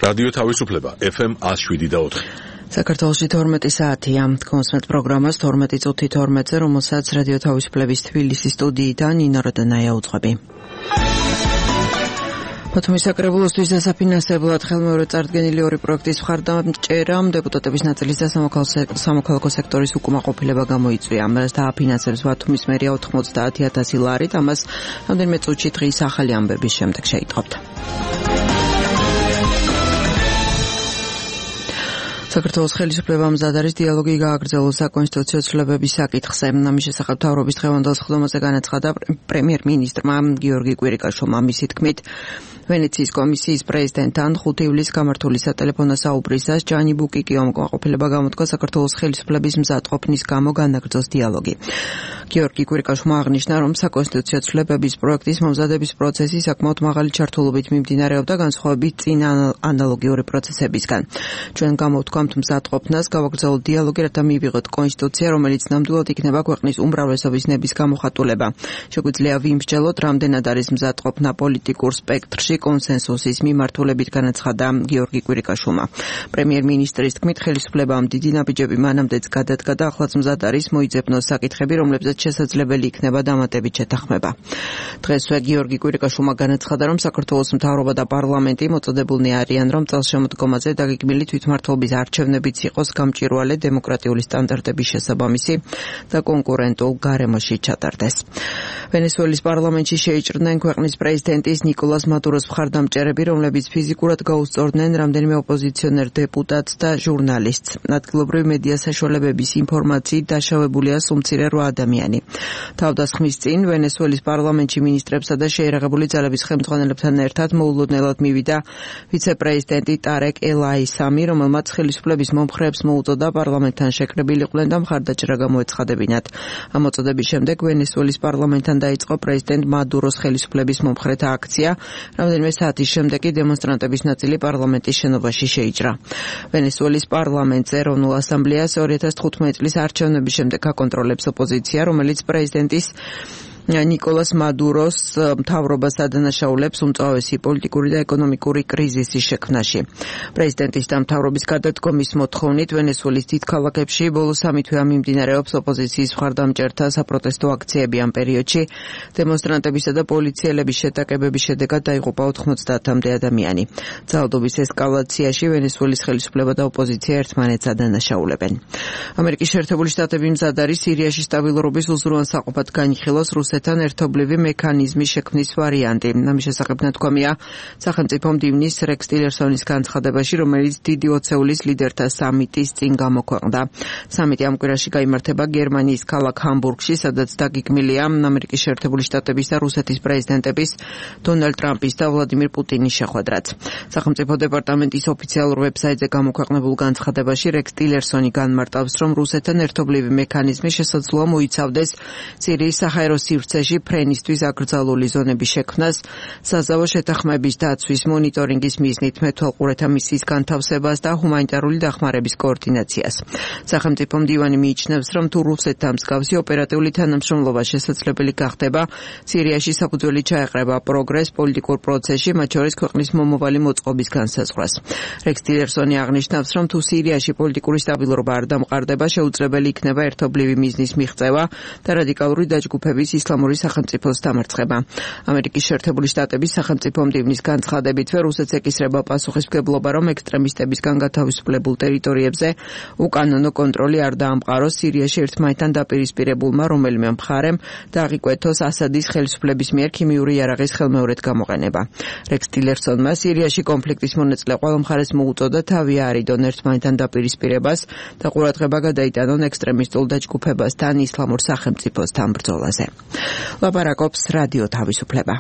რადიო თავისუფლება FM 107.4. საქართველოში 12 საათია. კონსმეთ პროგრამას 12 წუთი 12-ზე, რომელსაც რადიო თავისუფლების თბილისის სტუდიიდან ნინო როდანაია უძღვები. ბათუმის საკრებულოსთვის დასაფინანსებლად ხელმეორედ წარდგენილი ორი პროექტის მხარდამჭერამ დეპუტატების ნაწილის და სამოქალაქო სექტორის უკმაყოფილება გამოიწვია. ამას დააფინანსებს ბათუმის მერია 90,000 ლარით, ამას რამდენიმე წუთში დღის ახალი ამბების შემდეგ შეიტყობთ. საქართველოს ხელისუფლებამ მზად არის დიალოგი გააგრძელოს საკონსტიტუციო ცვლილებების საკითხზე. ამის შესახებ მთავრობის დღევანდელ სხდომაზე განაცხადა პრემიერ-მინისტრმა გიორგი კვირიკაშვილმა. მისი თქმით, ვენეციის კომისიის პრეზიდენტთან 5 ივლისს გამართული სატელეფონო საუბრისას ჯანი ბუკიკიომ უკმაყოფილება გამოთქვა საქართველოს ხელისუფლების მზადყოფნის გამო განაგრძოს დიალოგი. გიორგი კვირიკაშვილმა აღნიშნა, რომ საკონსტიტუციო ცვლილებების პროექტის მომზადების პროცესი საკმაოდ მაღალი ჩართულობით მიმდინარეობდა განსხვავებით წინა ანალოგიური პროცესებისგან. ჩვენ გამოვთქვამთ მზადყოფნას, გავაგრძელოთ დიალოგი, რათა მივიღოთ კონსტიტუცია, რომელიც ნამდვილად იქნება ქვეყნის უმრავლესობის ნების გამოხატულება. შეგვიძლია ვიმსჯელოთ, რამდენად არის მზადყოფნა პოლიტიკურ სპექტრში კონსენსუსის მიმართულებით, განაცხადა გიორგი კვირიკაშვილმა. პრემიერ-მინისტრის თქმით, ხელისუფლებამ დიდი ნაბიჯები მანამდეც გადადგა და ახლაც მზად არის მოიძებნოს საკითხები, რომლებზეც შესაძლებელი იქნება დამატებით შეთანხმება. დღესვე გიორგი კვირიკაშვილმა განაცხადა, რომ საქართველოს მთავრობა და პარლამენტი მოწოდებულნი არიან, რომ წელშემოდგომაზე დაგეგმილი თვითმმართველობის არჩევნებიც იყოს გამჭვირვალე დემოკრატიული სტანდარტების შესაბამისი და კონკურენტულ გარემოში ჩატარდეს. ვენესუელის პარლამენტში შეიჭრნენ ქვეყნის პრეზიდენტის ნიკოლას მადუროს მხარდამჭერები, რომლებიც ფიზიკურად გაუსწორდნენ რამდენიმე ოპოზიციონერ დეპუტატს და ჟურნალისტს. ადგილობრივი მედია საშუალებების ინფორმაციით დაშავებულია სულ მცირე 8 ადამიანი. თავდასხმის წინ ვენესუელის პარლამენტში მინისტრებსა და შეიარაღებული ძალების ხელმძღვანელებთან ერთად მოულოდნელად მივიდა ვიცე-პრეზიდენტი ტარეკ ელ-აისამი, რომელმაც ხელისუფლების მომხრეებს მოუწოდა პარლამენტთან შეკრებილიყვნენ და მხარდაჭერა გამოეცხადებინათ. ამ მოწოდების შემდეგ ვენესუელის პარლამენტთან დაიწყო პრეზიდენტ მადუროს ხელისუფლების მომხრეთა აქცია. რამდენიმე საათის შემდეგ კი დემონსტრანტების ნაწილი პარლამენტის შენობაში შეიჭრა. ვენესუელის პარლამენტს ეროვნულ ასამბლეას 2015 წლის არჩევნების შემდეგ აკონტროლებს ოპოზიცია, რომელიც პრეზიდენტის ნიკოლას მადუროს მთავრობას ადანაშაულებს უმწვავესი პოლიტიკური და ეკონომიკური კრიზისის შექმნაში. პრეზიდენტის და მთავრობის გადადგომის მოთხოვნით ვენესუელის დიდ ქალაქებში ბოლო 3 თვეა მიმდინარეობს ოპოზიციის მხარდამჭერთა საპროტესტო აქციები. ამ პერიოდში დემონსტრანტებისა და პოლიციელების შეტაკებების შედეგად დაიღუპა 90-მდე ადამიანი. ძალადობის ესკალაციაში ვენესუელის ხელისუფლება და ოპოზიცია ერთმანეთს ადანაშაულებენ. ამერიკის შეერთებული შტატები მზად არის სირიაში სტაბილურობის უზრუნველსაყოფად განიხილოს თან ერთობლივი მექანიზმის შექმნის ვარიანტი. ამის შესახებ ნათქვამია სახელმწიფო მდივნის რექს ტილერსონის განცხადებაში, რომელიც დიდი ოცეულის ლიდერთა სამიტის წინ გამოქვეყნდა. სამიტი ამ კვირაში გაიმართება გერმანიის ქალაქ ჰამბურგში, სადაც დაგეგმილია ამერიკის შეერთებული შტატების და რუსეთის პრეზიდენტების დონალდ ტრამპის და ვლადიმირ პუტინის შეხვედრაც. სახელმწიფო დეპარტამენტის ოფიციალურ ვებსაიტზე გამოქვეყნებულ განცხადებაში რექს ტილერსონი განმარტავს, რომ რუსეთთან ერთობლივი მექანიზმი შესაძლოა მოიცავდეს სირიის საჰაერო სივრცეში ფრენისთვის აკრძალული ზონების შექმნას, საზავო შეთანხმების დაცვის მონიტორინგის მიზნით მეთვალყურეთა მისიის განთავსებას და ჰუმანიტარული დახმარების კოორდინაციას. სახელმწიფო მდივანი მიიჩნევს, რომ თუ რუსეთთან მსგავსი ოპერატიული თანამშრომლობა შესაძლებელი გახდება, სირიაში საფუძველი ჩაეყრება პროგრესს პოლიტიკურ პროცესში, მათ შორის ქვეყნის მომავალი მოწყობის განსაზღვრას. რექს ტილერსონი აღნიშნავს, რომ თუ სირიაში პოლიტიკური სტაბილურობა არ დამყარდება, შეუძლებელი იქნება ერთობლივი მიზნის მიღწევა და რადიკალური დაჯგუფების ისლამური სახელმწიფოს დამარცხება. ამერიკის შეერთებული შტატების სახელმწიფო მდივნის განცხადებითვე რუსეთს ეკისრება პასუხისმგებლობა, რომ ექსტრემისტებისგან გათავისუფლებულ ტერიტორიებზე უკანონო კონტროლი არ დაამყაროს სირიაში ერთმანეთთან დაპირისპირებულმა რომელიმე მხარემ და აღიკვეთოს ასადის ხელისუფლების მიერ ქიმიური იარაღის ხელმეორედ გამოყენება. რექს ტილერსონმა სირიაში კონფლიქტის მონაწილე ყველა მხარეს მოუწოდა თავი აარიდონ ერთმანეთთან დაპირისპირებას და ყურადღება გადაიტანონ ექსტრემისტულ დაჯგუფებასთან ისლამურ სახელმწიფოსთან ბრძოლაზე. ლაპარაკობს რადიო თავისუფლება.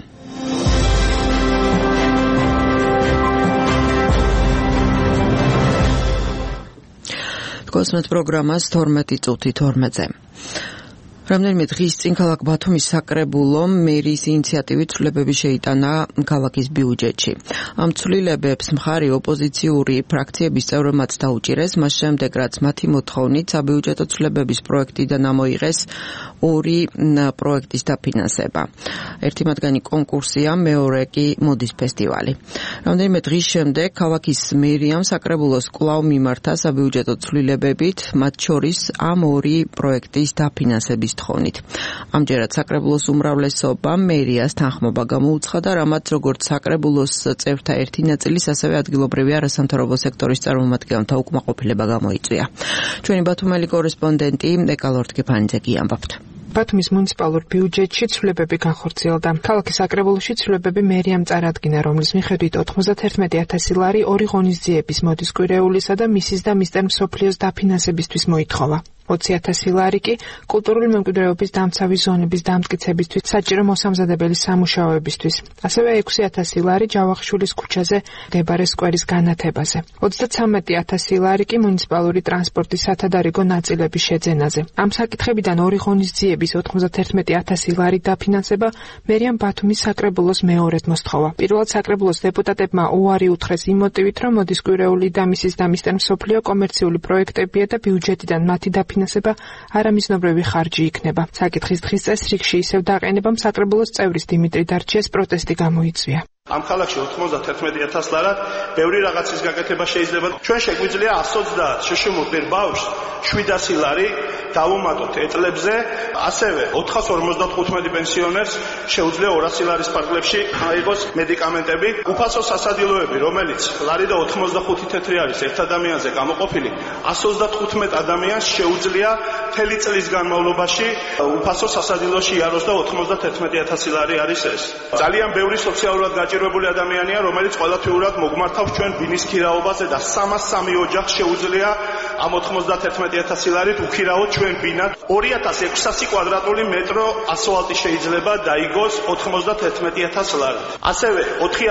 კონსმეთ პროგრამას 12 წუთი 12-ზე. რამდენიმე დღის წინ ქალაქ ბათუმის საკრებულომ მერის ინიციატივით ცვლილებები შეიტანა ქალაქის ბიუჯეტში. ამ ცვლილებებს მხარი ოპოზიციური ფრაქციების წევრებმაც დაუჭირეს, მას შემდეგ რაც მათი მოთხოვნით საბიუჯეტო ცვლილებების პროექტიდან ამოიღეს ორი პროექტის დაფინანსება. ერთი მათგანი კონკურსია, მეორე კი მოდის ფესტივალი. რამდენიმე დღის შემდეგ ქალაქის მერიამ საკრებულოს კვლავ მიმართა საბიუჯეტო ცვლილებებით, მათ შორის ამ ორი პროექტის დაფინანსების თხოვნით. ამჯერად საკრებულოს უმრავლესობამ მერიას თანხმობა გამოუცხადა, რამაც როგორც საკრებულოს წევრთა ერთი ნაწილის, ასევე ადგილობრივი არასამთავრობო სექტორის წარმომადგენელთა უკმაყოფილება გამოიწვია. ჩვენი ბათუმელი კორესპონდენტი ეკალორდ კეფანიძე კი ამბობთ. ბათუმის მუნიციპალურ ბიუჯეტში ცვლილებები განხორციელდა. ქალაქის საკრებულოში ცვლილებები მერიამ წარადგინა, რომლის მიხედვით 91,000 ლარი ორი ღონისძიების მოდის კვირეულისა და მისის და მისტერ მსოფლიოს დაფინანსებისთვის მოითხოვა. 20,000 ლარი კი კულტურული მემკვიდრეობის დამცავი ზონების დამტკიცებისთვის, საჭირო მოსამზადებელი სამუშაოებისთვის. ასევე 6,000 ლარი ჯავახიშვილის ქუჩაზე მდებარე სკვერის განათებაზე. 33,000 ლარი კი მუნიციპალური ტრანსპორტის სათადარიგო ნაწილების შეძენაზე. ამ საკითხებიდან ორი ღონისძიების 91,000 ლარი დაფინანსება მერიამ ბათუმის საკრებულოს მეორედ მოსთხოვა. პირველად საკრებულოს დეპუტატებმა უარი უთხრეს იმ მოტივით, რომ მოდის კვირეული და მისის და მისტერ მსოფლიო კომერციული პროექტებია და ბიუჯეტიდან მათი დაფინანსება არამიზნობრივი ხარჯი იქნება. საკითხის დღის წესრიგში ისევ დაყენებამ საკრებულოს წევრის დიმიტრი დარჩიას პროტესტი გამოიწვია. ამ ქალაქში 91,000 ლარად ბევრი რაღაცის გაკეთება შეიძლება. ჩვენ შეგვიძლია 130 შეშმოყერ ბავშვს 700 ლარი დავუმატოთ ეტლებზე, ასევე 455 პენსიონერს შეუძლია 200 ლარის ფარგლებში აიღოს მედიკამენტები. უფასო სასადილოები, რომელიც ლარი და 85 თეთრი არის ერთ ადამიანზე გამოყოფილი, 135 ადამიანს შეუძლია მთელი წლის განმავლობაში უფასო სასადილოში იაროს და 91,000 ლარი არის ეს. ძალიან ბევრი სოციალურად გაჭირვებული ადამიანია, რომელიც ყოველთვიურად მოგმართავს ჩვენ ბინის ქირაობაზე და 303 ოჯახს შეუძლია ამ 91,000 ლარით უქირაოთ ჩვენ ბინად. 2600 კვადრატული მეტრო ასფალტი შეიძლება დაიგოს 91,000 ლარით. ასევე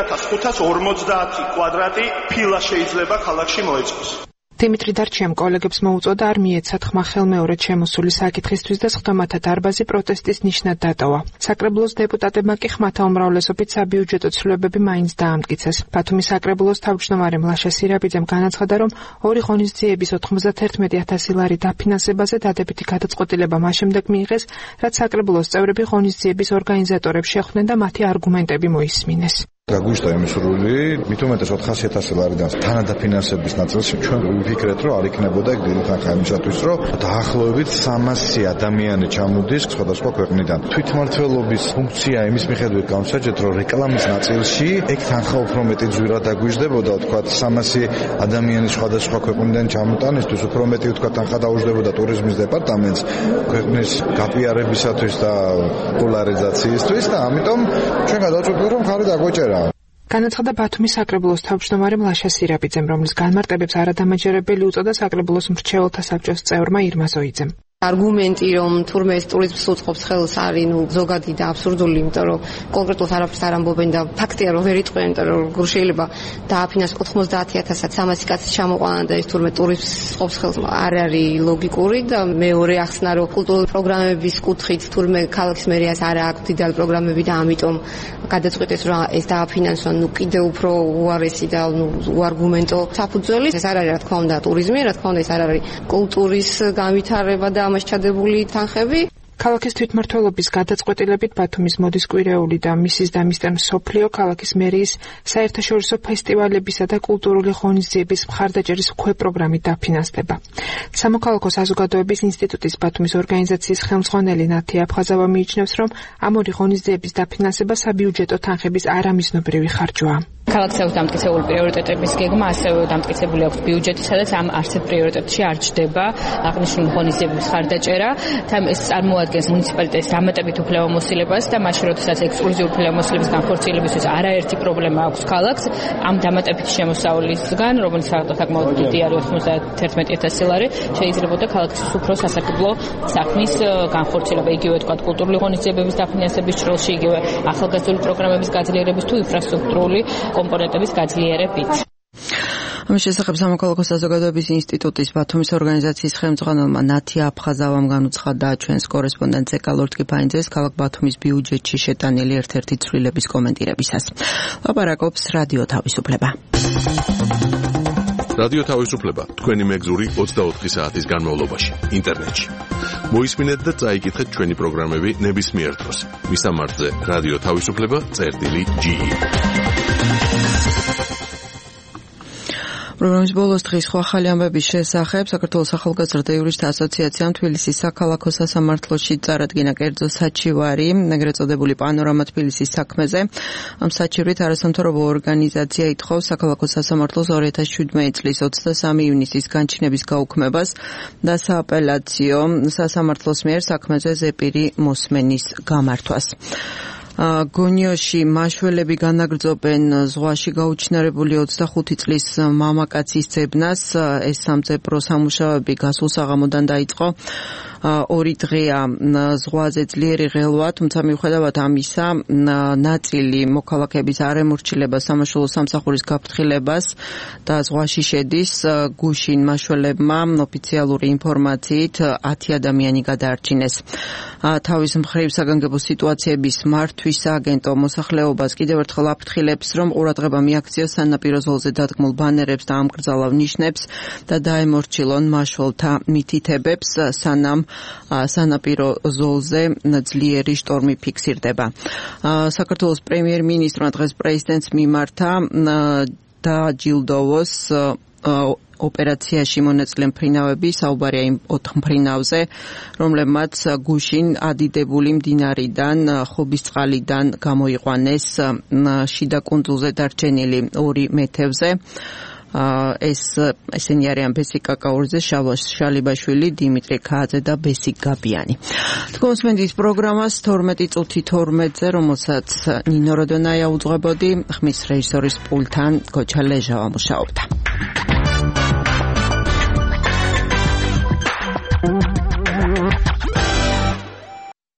4550 კვადრატი ფილა შეიძლება ქალაქში მოეწყოს. დიმიტრი დარჩიამ კოლეგებს მოუწოდა არ მიეცათ ხმა ხელმეორედ შემოსული საკითხისთვის და სხდომათა დარბაზი პროტესტის ნიშნად დატოვა. საკრებულოს დეპუტატებმა კი ხმათა უმრავლესობით საბიუჯეტო ცვლილებები მაინც დაამტკიცეს. ბათუმის საკრებულოს თავმჯდომარე მლაშა სირაბიძემ განაცხადა, რომ ორი ღონისძიების 91,000 ლარი დაფინანსებაზე დადებითი გადაწყვეტილება მას შემდეგ მიიღეს, რაც საკრებულოს წევრები ღონისძიების ორგანიზატორებს შეხვდნენ და მათი არგუმენტები მოისმინეს. გაგვიშთა იმის რული, მით უმეტეს 400,000 ლარიდან თანადაფინანსების ნაწილში ჩვენ ვიფიქრეთ, რომ არ იქნებოდა ეგ დიდი თანხა იმისათვის, რომ დაახლოებით 300 ადამიანი ჩამოდის სხვადასხვა ქვეყნიდან. თვითმმართველობის ფუნქცია იმის მიხედვით გამოსაჯეთ, რომ რეკლამის ნაწილში ეგ თანხა უფრო მეტი ძვირად დაგვიждდებოდა, თქვა 300 ადამიანის სხვადასხვა ქვეყნიდან ჩამოტანისთვის უფრო მეტი თქვა თანხა დაუждდებოდა ტურიზმის დეპარტამენტს ქვეყნის გაპიარებისათვის და პოლარიზაციისთვის და ამიტომ ჩვენ გადავწყვეტილ, რომ ხარი დაგვეჭერა. განაცხადა ბათუმის საკრებულოს თავმჯდომარე მლაშა სირაბიძემ, რომლის განმარტებებს არადამაჯერებელი უწოდა საკრებულოს მრჩეველთა საბჭოს წევრმა ირმა ზოიძემ. არგუმენტი, რომ თურმე ეს ტურიზმს უწყობს ხელს, არის ზოგადი და აბსურდული, იმიტომ რომ კონკრეტულად არაფერს არ ამბობენ და ფაქტია, რომ ვერ იტყვიან, იმიტომ რომ როგორ შეიძლება დააფინანსოს 90,000-ად 300 კაცი ჩამოყვანა და ეს თურმე ტურიზმს უწყობს ხელს, არ არის ლოგიკური და მეორე ახსნა, რომ კულტურული პროგრამების კუთხით თურმე ქალაქის მერიას არ აქვს დიდალი პროგრამები და ამიტომ გადაწყვეტეს, რომ ეს დააფინანსონ, კიდევ უფრო უარესი და უარგუმენტო საფუძველი. ეს არ არის, რა თქმა უნდა, ტურიზმი, რა თქმა უნდა, ეს არ არის კულტურის განვითარება და ამას ჩადებული თანხები. ქალაქის თვითმმართველობის გადაწყვეტილებით ბათუმის მოდის კვირეული და მისის და მისტერ მსოფლიო ქალაქის მერიის საერთაშორისო ფესტივალებისა და კულტურული ღონისძიების მხარდაჭერის ქვეპროგრამით დაფინანსდება. სამოქალაქო საზოგადოების ინსტიტუტის ბათუმის ორგანიზაციის ხელმძღვანელი ნათი აფხაზავა მიიჩნევს, რომ ამ ორი ღონისძიების დაფინანსება საბიუჯეტო თანხების არამიზნობრივი ხარჯვაა. ქალაქს აქვს დამტკიცებული პრიორიტეტების გეგმა, ასევე დამტკიცებული აქვს ბიუჯეტი, სადაც ამ არცერთ პრიორიტეტში არ ჯდება აღნიშნული ღონისძიების ხარდაჭერა. ეს წარმოადგენს მუნიციპალიტეტის დამატებით უფლებამოსილებას და მაშინ, როდესაც ექსკლუზიური უფლებამოსილების განხორციელებისთვის არაერთი პრობლემა აქვს ქალაქს, ამ დამატებით შემოსავლისგან, რომელიც საკმაოდ დიდი არის 91,000 ლარი, შეიძლება ქალაქის უფრო სასარგებლო საქმის განხორციელება, იგივე თქვა კულტურული ღონისძიებების დაფინანსების ჭრილში, იგივე ახალგაზრდული პროგრამების გაძლიერების თუ ინფრასტრუქტურული კომპონენტების გაძლიერებით. ამის შესახებ სამოქალაქო საზოგადოების ინსტიტუტის ბათუმის ორგანიზაციის ხელმძღვანელმა ნათია აფხაზავამ განუცხადა ჩვენს კორესპონდენტ ზეკალორ ტკიფანიძეს ქალაქ ბათუმის ბიუჯეტში შეტანილი ერთ-ერთი ცვლილების კომენტირებისას. ლაპარაკობს რადიო თავისუფლება. რადიო თავისუფლება თქვენი მეგზური 24 საათის განმავლობაში ინტერნეტში. მოისმინეთ და წაიკითხეთ ჩვენი პროგრამები ნებისმიერ დროს. მისამართზე რადიო თავისუფლება.ge. პროგრამის ბოლოს დღის ახალი ამბების შესახებ საქართველოს ახალგაზრდა იურისტთა ასოციაციამ თბილისის საქალაქო სასამართლოში წარადგინა კერძო საჩივარი, ეგრეთ წოდებული პანორამა თბილისის საქმეზე. ამ საჩივრით არასამთავრობო ორგანიზაცია ითხოვს საქალაქო სასამართლოს 2017 წლის 23 ივნისის განჩინების გაუქმებას და სააპელაციო სასამართლოს მიერ საქმეზე ზეპირი მოსმენის გამართვას. გონიოში მაშველები განაგრძობენ ზღვაში გაუჩინარებული 25 წლის მამაკაცის ძებნას. ეს სამძებრო სამუშაოები გასულ საღამოდან დაიწყო. 2 დღეა ზღვაზე ძლიერი ღელვა, თუმცა მიუხედავად ამისა, ნაწილი მოქალაქეების არ ემორჩილება სამაშველო სამსახურის გაფრთხილებას და ზღვაში შედის. გუშინ მაშველებმა ოფიციალური ინფორმაციით 10 ადამიანი გადაარჩინეს. თავის მხრივ საგანგებო სიტუაციების მართვის სააგენტო მოსახლეობას კიდევ ერთხელ აფრთხილებს, რომ ყურადღება მიაქციოს სანაპირო ზოლზე დადგმულ ბანერებს და ამკრძალავ ნიშნებს და დაემორჩილონ მაშველთა მითითებებს, სანამ სანაპირო ზოლზე ძლიერი შტორმი ფიქსირდება. საქართველოს პრემიერ-მინისტრმა დღეს პრეზიდენტს მიმართა დააჯილდოვოს ოპერაციაში მონაწილე მფრინავები, საუბარია იმ 4 მფრინავზე, რომლებმაც გუშინ ადიდებული მდინარიდან, ხობისწყალიდან გამოიყვანეს შიდა კუნძულზე დარჩენილი 2 მეთევზე. ესენი არიან ბესიკ კაკაურიძე, შალვა შალიბაშვილი, დიმიტრი ქააძე და ბესიკ გაბიანი. თქვენს პროგრამას 12:12-ზე, რომელსაც ნინო როდონაია უძღვებოდი, ხმის რეჟისორის პულთან გოჩა ლეჟავა მუშაობდა.